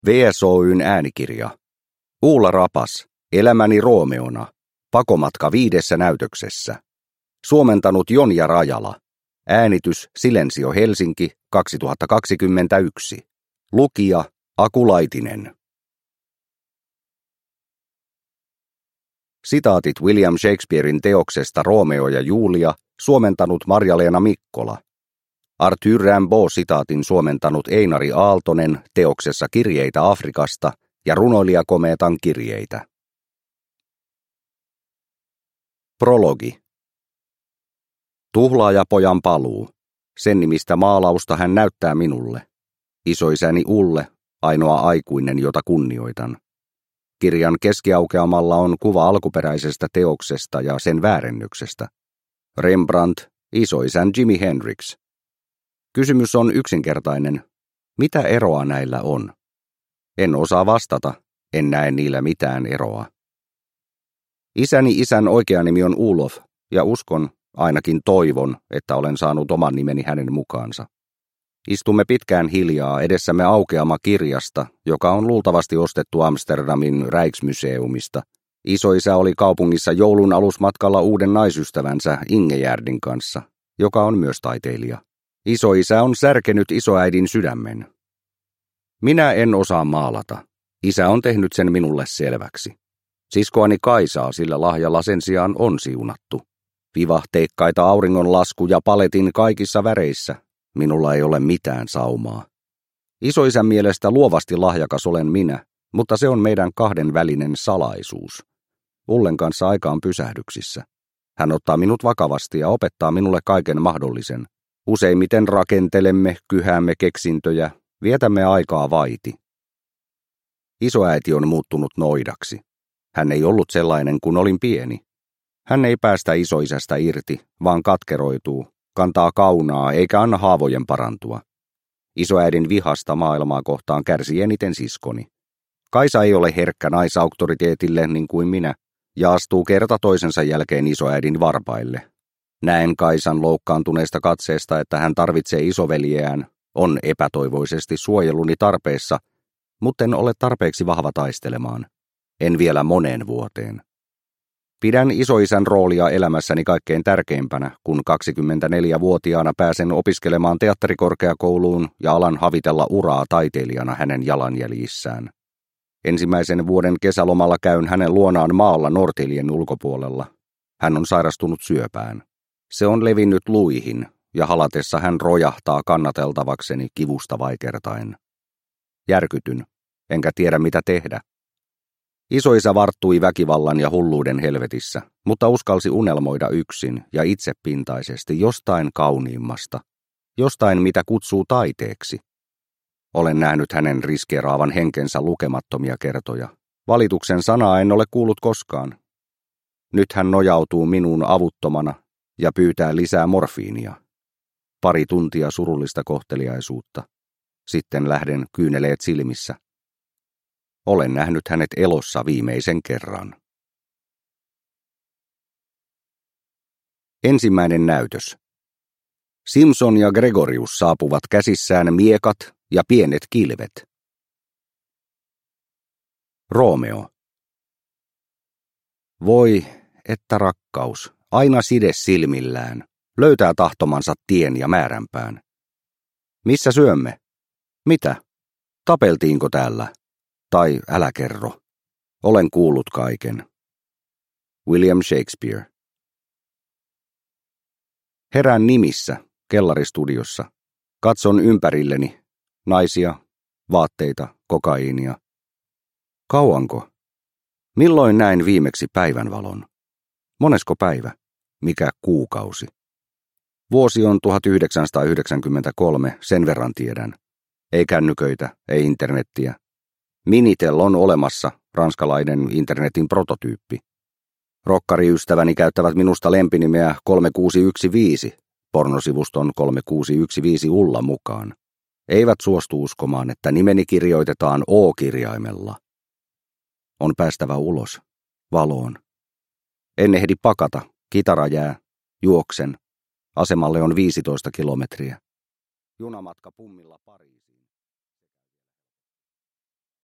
VSOY:n äänikirja. Uula Rapas, Elämäni Roomeona. Pakomatka 5 näytöksessä. Suomentanut Jonja Rajala. Äänitys Silensio Helsinki 2021. Lukija Aku Laitinen. Sitaatit William Shakespearen teoksesta Roomeo ja Julia, suomentanut Marja-Leena Mikkola. Arthur Rimbaud-sitaatin suomentanut Einari Aaltonen teoksessa Kirjeitä Afrikasta ja runoilijakomeetan kirjeitä. Prologi. Tuhlaajapojan paluu. Sen nimistä maalausta hän näyttää minulle. Isoisäni Ulle, ainoa aikuinen, jota kunnioitan. Kirjan keskiaukeamalla on kuva alkuperäisestä teoksesta ja sen väärennyksestä. Rembrandt, isoisän Jimi Hendrix. Kysymys on yksinkertainen. Mitä eroa näillä on? En osaa vastata, en näe niillä mitään eroa. Isäni isän oikea nimi on Ulof, ja uskon, ainakin toivon, että olen saanut oman nimeni hänen mukaansa. Istumme pitkään hiljaa edessämme aukeama kirjasta, joka on luultavasti ostettu Amsterdamin Rijksmuseumista. Isoisä oli kaupungissa joulun alusmatkalla uuden naisystävänsä Ingegerdin kanssa, joka on myös taiteilija. Isoisä on särkenyt isoäidin sydämen. Minä en osaa maalata. Isä on tehnyt sen minulle selväksi. Siskoani Kaisaa sillä lahjalla sen sijaan on siunattu. Vivahteikkaita auringonlaskuja paletin kaikissa väreissä. Minulla ei ole mitään saumaa. Isoisän mielestä luovasti lahjakas olen minä, mutta se on meidän kahden välinen salaisuus. Ullen kanssa aika on pysähdyksissä. Hän ottaa minut vakavasti ja opettaa minulle kaiken mahdollisen. Useimmiten rakentelemme, kyhäämme keksintöjä, vietämme aikaa vaiti. Isoäiti on muuttunut noidaksi. Hän ei ollut sellainen, kun olin pieni. Hän ei päästä isoisästä irti, vaan katkeroituu, kantaa kaunaa eikä anna haavojen parantua. Isoäidin vihasta maailmaa kohtaan kärsii eniten siskoni. Kaisa ei ole herkkä naisauktoriteetille niin kuin minä, ja astuu kerta toisensa jälkeen isoäidin varpaille. Näen Kaisan loukkaantuneesta katseesta, että hän tarvitsee isoveljeään, on epätoivoisesti suojeluni tarpeessa, mutta en ole tarpeeksi vahva taistelemaan. En vielä moneen vuoteen. Pidän isoisän roolia elämässäni kaikkein tärkeimpänä, kun 24-vuotiaana pääsen opiskelemaan teatterikorkeakouluun ja alan havitella uraa taiteilijana hänen jalanjäljissään. Ensimmäisen vuoden kesälomalla käyn hänen luonaan maalla Nortilien ulkopuolella. Hän on sairastunut syöpään. Se on levinnyt luihin, ja halatessa hän rojahtaa kannateltavakseni kivusta vaikertain. Järkytyn, enkä tiedä mitä tehdä. Isoisä varttui väkivallan ja hulluuden helvetissä, mutta uskalsi unelmoida yksin ja itsepintaisesti jostain kauniimmasta, jostain mitä kutsuu taiteeksi. Olen nähnyt hänen riskeeraavan henkensä lukemattomia kertoja. Valituksen sanaa en ole kuullut koskaan. Nyt hän nojautuu minuun avuttomana ja pyytää lisää morfiinia. 2 tuntia surullista kohteliaisuutta. Sitten lähden kyyneleet silmissä. Olen nähnyt hänet elossa viimeisen kerran. Ensimmäinen näytös. Simpson ja Gregorius saapuvat käsissään miekat ja pienet kilvet. Roomeo. Voi, että rakkaus, aina side silmillään, löytää tahtomansa tien ja määränpään. Missä syömme? Mitä? Tapeltiinko täällä? Tai älä kerro. Olen kuullut kaiken. William Shakespeare. Herään nimissä, kellaristudiossa. Katson ympärilleni. Naisia, vaatteita, kokaiinia. Kauanko? Milloin näin viimeksi päivänvalon? Monesko päivä? Mikä kuukausi? Vuosi on 1993, sen verran tiedän. Ei kännyköitä, ei internettiä. Minitel on olemassa, ranskalainen internetin prototyyppi. Rokkariystäväni käyttävät minusta lempinimeä 3615, pornosivuston 3615 Ulla mukaan. Eivät suostu uskomaan, että nimeni kirjoitetaan O-kirjaimella. On päästävä ulos, valoon. En ehdi pakata, kitara jää, juoksen. Asemalle on 15 kilometriä. Junamatka pummilla Pariisiin.